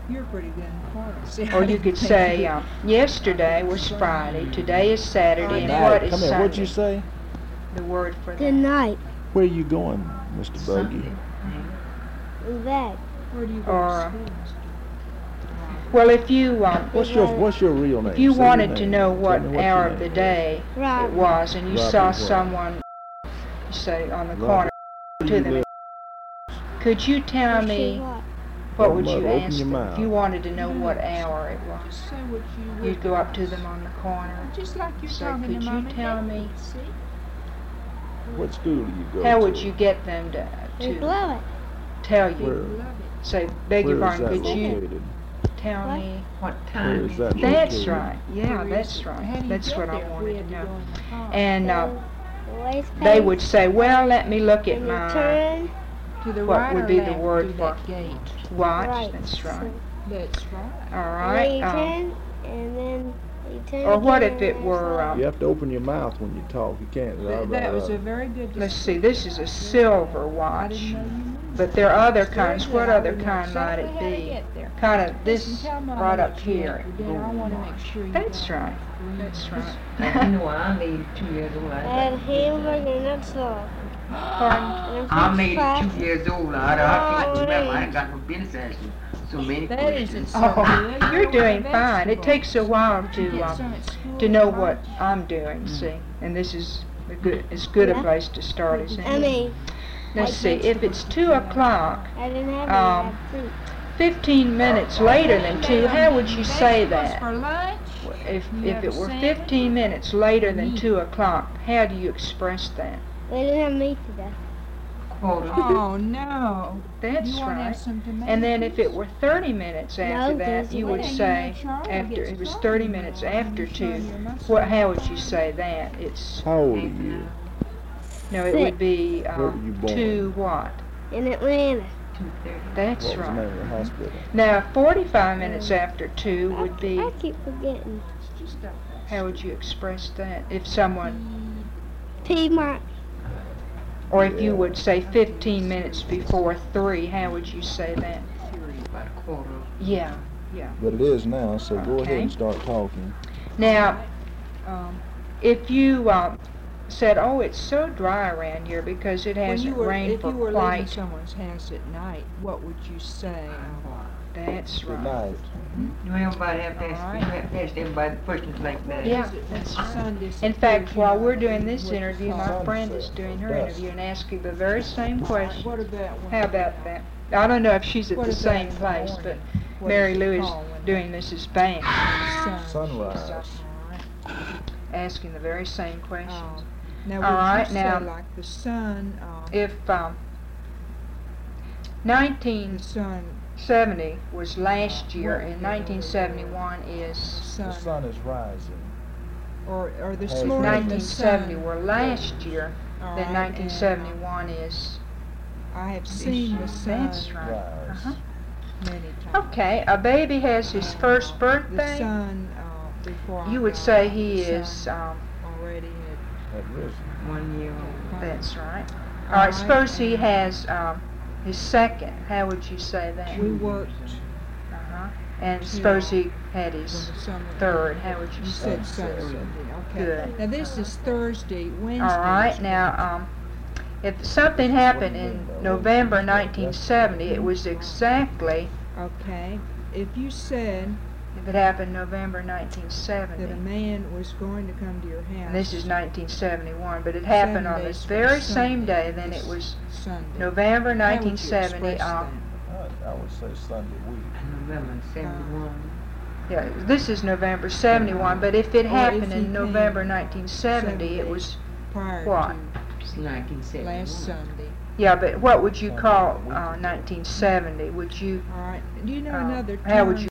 You're pretty good in cards. See, Or I you didn't could think say, you- yesterday was Friday, today is Saturday, and Night. what is Come here, Sunday? what'd you say? The word for Good that. night. Where you going, Mr. Buggy? In bed. Where do you go Or, to school, Mr. Well, if you What's your real name? if you Say your wanted to name. know Tell what me your hour of name the day it Robert. was, and you Robert saw what? someone, you say, on the Robert, corner where to you them, live? could you tell me what would you Open ask your them mouth. if you wanted to know what hour it was? Just say what you would. You'd go up to them on the corner. Just like you're Say, talking could to you Mom and tell Dad. me- See? What school do you go to? How would you get them They to love it. tell They you? Where? love it. Say, beg your Where is pardon, that could you located? tell What? me? What Where time? is that That's located? right. Yeah, Where that's is it? How right. do you That's get what I there if we wanted had to know. go in the car? And Always they pay. would say, well, let me look at And you my turn To the what right would or be the left word through for that gate? watch. right. That's right. That's right. All And then right. you turn, and then you turn. Or what again, if it and were, there's You have to open your mouth when you talk. You can't. That was a very good let's decision. see, this is a silver I watch, didn't know you knew. but there are other Very kinds. good. What I other would know kind might exactly it how to be? get there. Kind of this Listen, tell Mama right that up you here. ate for dinner. I want to make sure you That's got right. green That's right. You know, I made 2 years old. I had hamburger and that's all. Pardon? And I made french it 2 years old. I can't remember. I ain't got no business asking so many That questions. isn't so Oh, good. you're doing Vegetable. fine. It takes a while You get to some at school to know at what lunch? I'm doing. See, and this is as good a Yeah. place to start as fries. any. I mean, Let's see. If it's 2 o'clock, I didn't have Um, any fruit. 15 minutes later than 2, how would you say Vegetables that? for lunch? If You if have it a were sandwich? 15 minutes later than Meat. 2 o'clock, how do you express that? We didn't have meat today. Quarter. Oh, no. That's You want to have right. some tomatoes? And then if it were 30 minutes after No, that, there's you one. would Yeah, you say, make sure Charlie after gets it was started 30 now. minutes When after you 2, show your muscle. how would you say that? It's, How old are you? no, it Six. would be Where were you born? 2 what? In Atlanta. 2:30. That's What was the name right. of the hospital? Now, 45 minutes after 2 would be, I keep forgetting. It's just a how would you express that? If someone, Piedmont. or if you would say 15 minutes before 3, how would you say that? About a quarter. Yeah. But it is now, so go ahead Okay. and start talking. Now, if you said, "Oh, it's so dry around here because it When you hasn't were, rained if for you were leaving quite," someone's house at night, what would you say? that's Good right. night. You ain't nobody have to ask, All you have to ask everybody questions like that. Yeah, Is it when that's the right. sun In disappears, fact, you while know, we're doing this what you interview, call my it? friend is doing her Sunset. interview and asking the very same question. What about when? How about that? I don't know if she's at What the about same in the place, but morning? What Mary does it Lou is call when doing Mrs. Banks, Sunrise. asking the very same questions. Now, All would right, you now- say like the sun, If the 1970 sun, was last year and 1971 The is sun, sun is rising. or this Hey, morning the 1970 sun, were last year, all then right, 1971 is and, I have seen the sun that's right. Rise. Uh-huh. many times. Okay, a baby has his first The birthday. sun, before I You would got say out, he the is. sun already had. Had risen. 1 year old. That's right. All right. Suppose he has his second. How would you say that? We worked Uh-huh. And suppose he had when his the sun. third. How would you You say? said Sunday. Okay. Good. Now this is Thursday, Wednesday. All right. Now, if something happened in November 1970, it was exactly Okay. If you said if it happened November that a 1970. man was going to come to your house. And this is 1971, but it happened 7 on days this from very Sunday, same day. Then it this was Sunday. November How would you 1970. express that? I would say Sunday week. November 71. Yeah, this is November 71, but if it Or happened if he in came November 1970, 7 it was, Prior What? It's to 1971. last Sunday. yeah, but what would you call 1970? Would you, All right. Do you know uh, another term? how would you